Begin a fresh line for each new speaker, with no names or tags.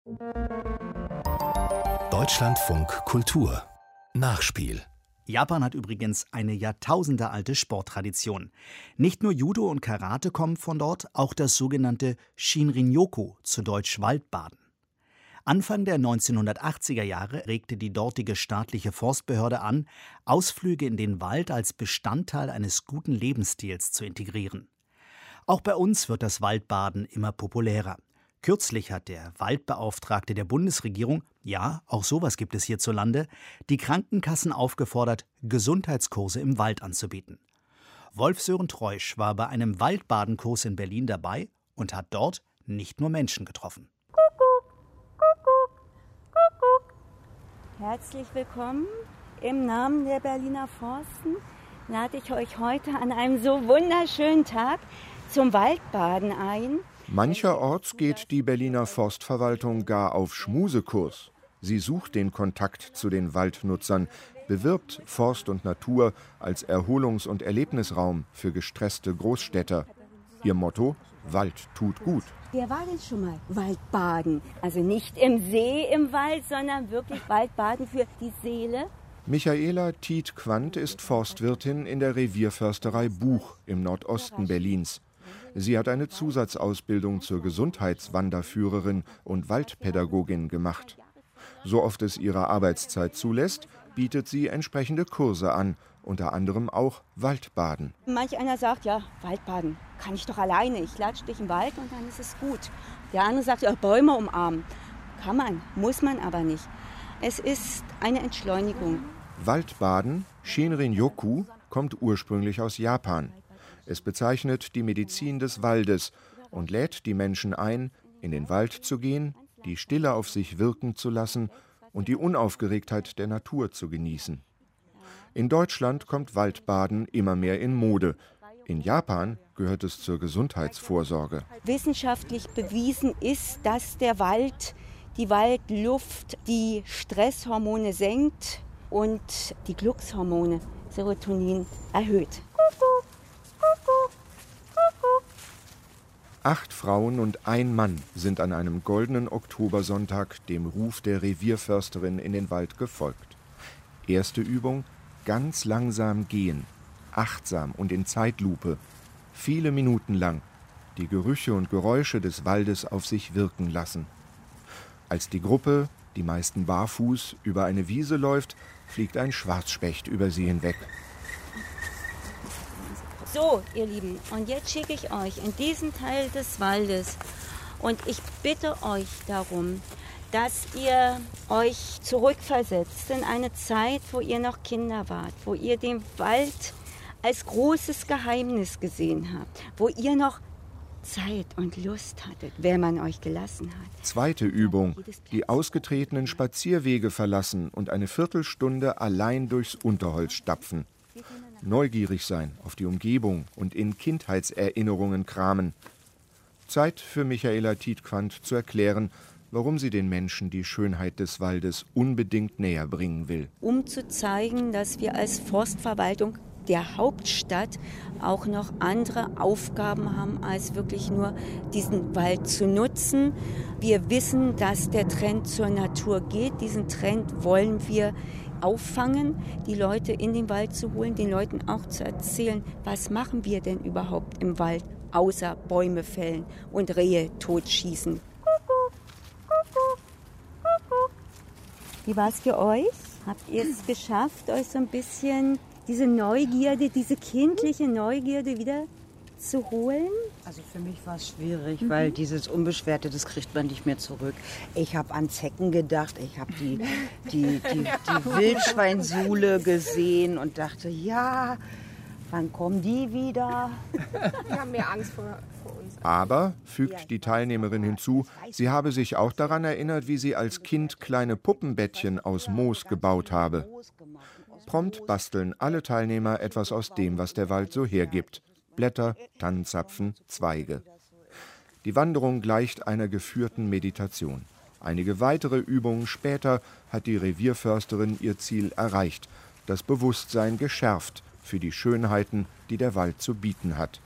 Deutschlandfunk Kultur Nachspiel.
Japan hat übrigens eine jahrtausendealte Sporttradition. Nicht nur Judo und Karate kommen von dort, auch das sogenannte Shinrin-yoku, zu Deutsch Waldbaden. Anfang der 1980er Jahre regte die dortige staatliche Forstbehörde an, Ausflüge in den Wald als Bestandteil eines guten Lebensstils zu integrieren. Auch bei uns wird das Waldbaden immer populärer. Kürzlich hat der Waldbeauftragte der Bundesregierung, ja, auch sowas gibt es hierzulande, die Krankenkassen aufgefordert, Gesundheitskurse im Wald anzubieten. Wolf-Sören Treusch war bei einem Waldbadenkurs in Berlin dabei und hat dort nicht nur Menschen getroffen.
Herzlich willkommen. Im Namen der Berliner Forsten lade ich euch heute an einem so wunderschönen Tag zum Waldbaden ein.
Mancherorts geht die Berliner Forstverwaltung gar auf Schmusekurs. Sie sucht den Kontakt zu den Waldnutzern, bewirbt Forst und Natur als Erholungs- und Erlebnisraum für gestresste Großstädter. Ihr Motto: Wald tut gut.
Wer war denn schon mal Waldbaden? Also nicht im See im Wald, sondern wirklich Waldbaden für die Seele.
Michaela Tiet-Quandt ist Forstwirtin in der Revierförsterei Buch im Nordosten Berlins. Sie hat eine Zusatzausbildung zur Gesundheitswanderführerin und Waldpädagogin gemacht. So oft es ihre Arbeitszeit zulässt, bietet sie entsprechende Kurse an, unter anderem auch Waldbaden.
Manch einer sagt, ja, Waldbaden kann ich doch alleine. Ich latsche durch den Wald und dann ist es gut. Der andere sagt, ja, Bäume umarmen. Kann man, muss man aber nicht. Es ist eine Entschleunigung.
Waldbaden, Shinrin-yoku, kommt ursprünglich aus Japan. Es bezeichnet die Medizin des Waldes und lädt die Menschen ein, in den Wald zu gehen, die Stille auf sich wirken zu lassen und die Unaufgeregtheit der Natur zu genießen. In Deutschland kommt Waldbaden immer mehr in Mode. In Japan gehört es zur Gesundheitsvorsorge.
Wissenschaftlich bewiesen ist, dass der Wald, die Waldluft, die Stresshormone senkt und die Glückshormone, Serotonin, erhöht.
8 Frauen und ein Mann sind an einem goldenen Oktobersonntag dem Ruf der Revierförsterin in den Wald gefolgt. Erste Übung: ganz langsam gehen, achtsam und in Zeitlupe, viele Minuten lang, die Gerüche und Geräusche des Waldes auf sich wirken lassen. Als die Gruppe, die meisten barfuß, über eine Wiese läuft, fliegt ein Schwarzspecht über sie hinweg.
So, ihr Lieben, und jetzt schicke ich euch in diesen Teil des Waldes und ich bitte euch darum, dass ihr euch zurückversetzt in eine Zeit, wo ihr noch Kinder wart, wo ihr den Wald als großes Geheimnis gesehen habt, wo ihr noch Zeit und Lust hattet, wer man euch gelassen hat.
Zweite Übung: die ausgetretenen Spazierwege verlassen und eine Viertelstunde allein durchs Unterholz stapfen. Neugierig sein auf die Umgebung und in Kindheitserinnerungen kramen. Zeit für Michaela Tiet-Quandt zu erklären, warum sie den Menschen die Schönheit des Waldes unbedingt näher bringen will.
Um zu zeigen, dass wir als Forstverwaltung der Hauptstadt auch noch andere Aufgaben haben, als wirklich nur diesen Wald zu nutzen. Wir wissen, dass der Trend zur Natur geht. Diesen Trend wollen wir auffangen, die Leute in den Wald zu holen, den Leuten auch zu erzählen, was machen wir denn überhaupt im Wald, außer Bäume fällen und Rehe totschießen. Wie war es für euch? Habt ihr es geschafft, euch so ein bisschen diese Neugierde, diese kindliche Neugierde wieder zu holen?
Also für mich war es schwierig, weil dieses Unbeschwerte, das kriegt man nicht mehr zurück. Ich habe an Zecken gedacht, ich habe die Wildschweinsule gesehen und dachte, ja, wann kommen die wieder?
Wir haben mehr Angst vor uns.
Aber, fügt die Teilnehmerin hinzu, sie habe sich auch daran erinnert, wie sie als Kind kleine Puppenbettchen aus Moos gebaut habe. Prompt basteln alle Teilnehmer etwas aus dem, was der Wald so hergibt: Blätter, Tannenzapfen, Zweige. Die Wanderung gleicht einer geführten Meditation. Einige weitere Übungen später hat die Revierförsterin ihr Ziel erreicht, das Bewusstsein geschärft für die Schönheiten, die der Wald zu bieten hat.